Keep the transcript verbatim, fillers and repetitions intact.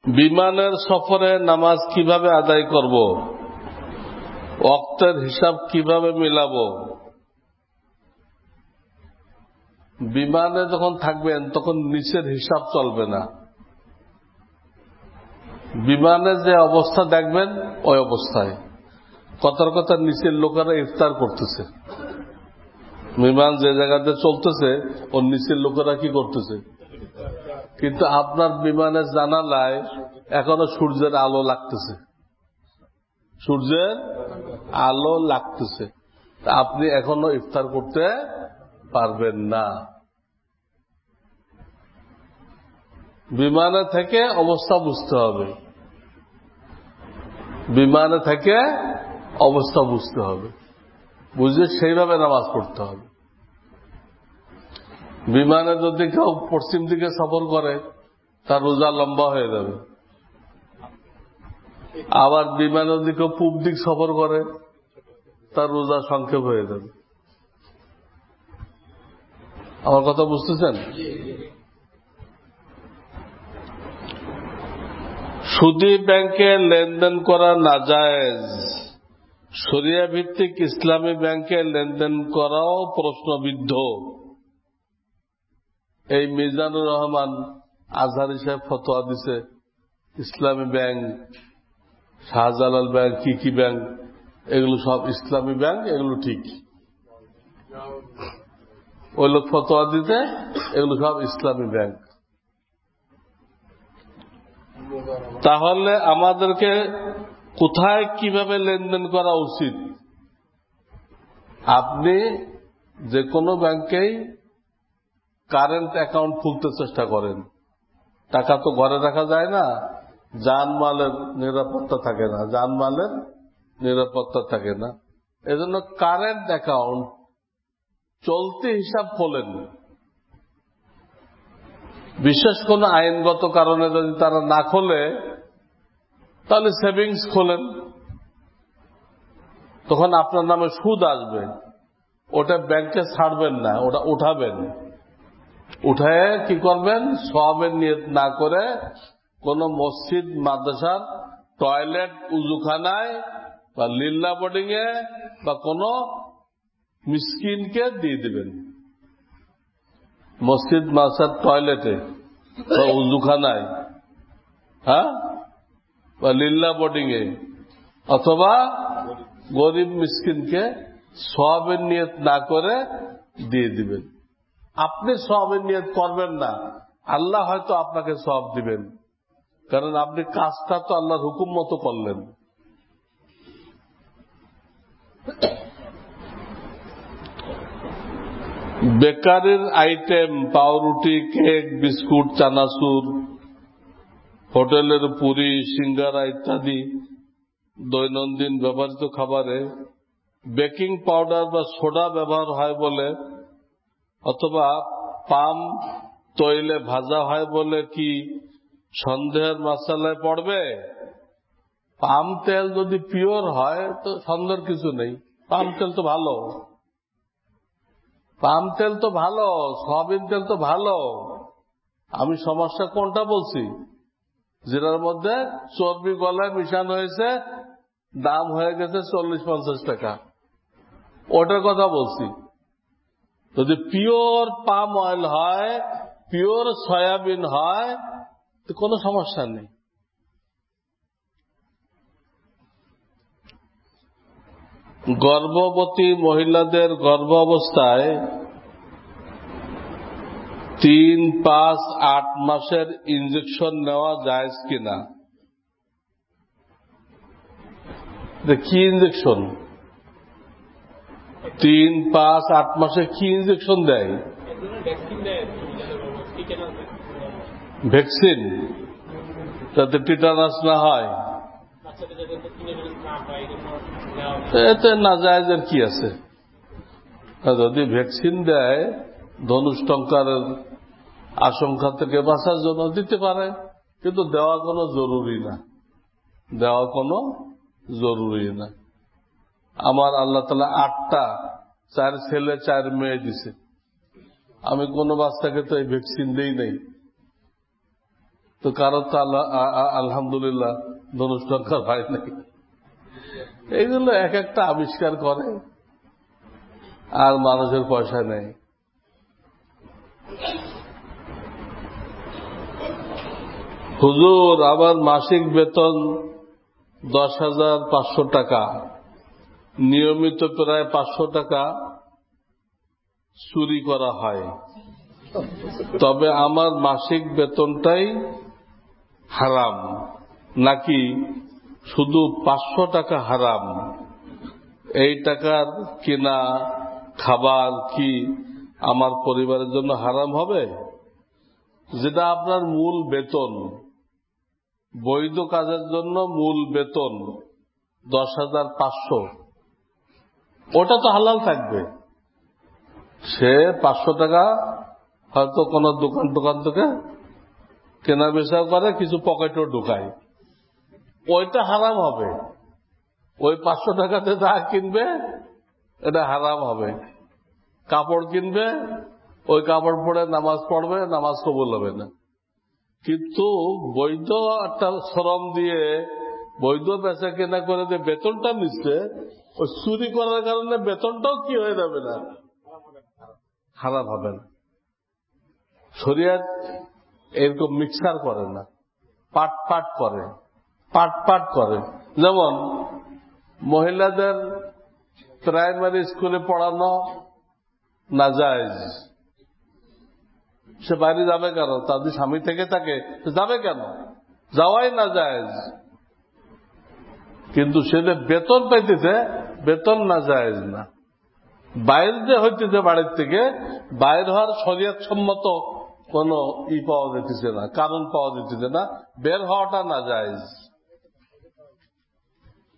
বিমানের সফরে নামাজ কিভাবে আদায় করব, ওয়াক্তের হিসাব কিভাবে মিলাবো? বিমানে যখন থাকবেন তখন নিচের হিসাব চলবে না। বিমানে যে অবস্থা দেখবেন ওই অবস্থায়। কথার কথা নিচের লোকেরা ইফতার করতেছে, বিমান যে জায়গাতে চলতেছে ওর নিচের লোকেরা কি করতেছে। কিন্তু আপনার বিমানের জানালায় এখনো সূর্যের আলো লাগতেছে, সূর্যের আলো লাগতেছে, আপনি এখনো ইফতার করতে পারবেন না। বিমানে থেকে অবস্থা বুঝতে হবে, বিমানে থেকে অবস্থা বুঝতে হবে, বুঝে সেইভাবে নামাজ পড়তে হবে। বিমানে যদি কেউ পশ্চিম দিকে সফর করে তার রোজা লম্বা হয়ে যাবে, আবার বিমানে যদি কেউ পূব দিক সফর করে তার রোজা সংক্ষেপ হয়ে যাবে। আমার কথা বুঝতেছেন? সুদী ব্যাংকে লেনদেন করা নাজায়েজ, শরিয়া ভিত্তিক ইসলামী ব্যাংকে লেনদেন করাও প্রশ্নবিদ্ধ। এই মিজানুর রহমান আজহারি সাহেব ফতোয়া দিছে, ইসলামী ব্যাংক, শাহজালাল ব্যাংক, কি কি ব্যাংক, এগুলো সব ইসলামী ব্যাংক, এগুলো ঠিক। ওই লোক ফতোয়া দিতে এগুলো সব ইসলামী ব্যাংক। তাহলে আমাদেরকে কোথায় কিভাবে লেনদেন করা উচিত? আপনি যে কোনো ব্যাংকেই কারেন্ট অ্যাকাউন্ট খুলতে চেষ্টা করেন। টাকা তো ঘরে রাখা যায় না, জানমালের নিরাপত্তা থাকে না, জানমালের নিরাপত্তা থাকে না। এজন্য কারেন্ট অ্যাকাউন্ট, চলতি হিসাব খোলেন। বিশেষ কোন আইনগত কারণে যদি তারা না খোলে তাহলে সেভিংস খোলেন, তখন আপনার নামে সুদ আসবে। ওটা ব্যাংকে ছাড়বেন না, ওটা উঠাবেন। উঠায় কি করবেন? সওয়াবের নিয়ত না করে কোন মসজিদ মাদ্রাসার টয়লেট উজুখানায় বা লিল্লা বোর্ডিং এ বা কোন মিসকিনকে দিয়ে দিবেন। মসজিদ মাদ্রাসার টয়লেটে বা উজুখানায়, হ্যাঁ, বা লিল্লা বোর্ডিং এ, অথবা গরিব মিসকিনকে সওয়াবের নিয়ত না করে দিয়ে দিবেন। আপনি সওয়াবের নিয়ত করবেন না, আল্লাহ হয়তো আপনাকে সওয়াব দিবেন, কারণ আপনি কাজটা তো আল্লাহর হুকুম মতো করলেন। বেকারির আইটেম, পাউরুটি, কেক, বিস্কুট, চানাচুর, হোটেলের পুরি, সিঙ্গারা ইত্যাদি দৈনন্দিন ব্যবহৃত খাবারে বেকিং পাউডার বা সোডা ব্যবহার হয় বলে অথবা পাম তৈলে ভাজা হয় বলে কি সন্দেহের মাসালায় পড়বে? পাম তেল যদি পিওর হয় তো সন্দেহের কিছু নেই। পাম তেল তো ভালো, পাম তেল তো ভালো, সয়াবিন তেল তো ভালো। আমি সমস্যা কোনটা বলছি? যেটার মধ্যে চর্বি গলায় মিশানো হয়েছে, দাম হয়ে গেছে চল্লিশ পঞ্চাশ টাকা, ওটার কথা বলছি। যদি পিওর পাম অয়েল হয়, পিওর সয়াবিন হয়, তো কোনো সমস্যা নেই। গর্ভবতী মহিলাদের গর্ভ অবস্থায় তিন পাঁচ আট মাসের ইনজেকশন নেওয়া জায়েজ কিনা? কি ইনজেকশন? তিন পাঁচ আট মাসে কি ইনজেকশন দেয়? ভ্যাকসিন, যাতে টিটানাস না হয়। এতে না জায়েজের কি আছে? যদি ভ্যাকসিন দেয় ধনুষ্টঙ্কারের আশঙ্কা থেকে বাঁচার জন্য দিতে পারে, কিন্তু দেওয়া কোনো জরুরি না, দেওয়া কোনো জরুরি না। আমার আল্লাহ তাআলা আটটা, চার ছেলে চার মেয়ে দিছে, আমি কোন বাচ্চাকে তো এই ভ্যাকসিন দেই নাই। তো কারো তো আলহামদুলিল্লাহ ধনুষ টঙ্কার ভাই নেই। এইগুলো এক একটা আবিষ্কার করে, আর মানুষের পয়সা নেই। হুজুর, আমার মাসিক বেতন দশ হাজার পাঁচশো টাকা, নিয়মিত প্রায় পাঁচশো টাকা চুরি করা হয়, তবে আমার মাসিক বেতনটাই হারাম নাকি শুধু পাঁচশো টাকা হারাম? এই টাকার কিনা খাবার কি আমার পরিবারের জন্য হারাম হবে? যেটা আপনার মূল বেতন, বৈধ কাজের জন্য মূল বেতন দশ হাজার পাঁচশো, ওটা তো হালাল থাকবে। সে পাঁচশো টাকা হয়তো কোন দোকান দোকান থেকে কেনা বেচা করে, কিছু পকেটও ঢুকায়, ওইটা হারাম হবে। ওই পাঁচশো টাকাতে যা কিনবে এটা হারাম হবে। কাপড় কিনবে, ওই কাপড় পরে নামাজ পড়বে, নামাজ কবুল হবে না। কিন্তু বৈধ একটা শ্রম দিয়ে বৈধ বেচা কেনা করে যে বেতনটা নিচ্ছে, ওই চুরি করার কারণে বেতনটাও কি হয়ে যাবে না, হারাম হবে না। শরিয়ত এরকম মিক্সার করে না, পাট পাট করে, পাট পাট করে। যেমন মহিলাদের প্রাইমারি স্কুলে পড়ানো নাজায়েজ, সে বাইরে যাবে কেন? তাদের স্বামী থেকে থাকে, যাবে কেন? যাওয়াই নাজায়েজ। কিন্তু সে যে বেতন পাইতেছে, বেতন নাজায়েজ না। বাইর যে হইতেছে বাড়ির থেকে, বাইর হওয়ার শরীয়ত সম্মত কোন ই পাওয়া যেতেছে না, কারণ পাওয়া যেতেছে না, বের হওয়াটা নাজায়েজ।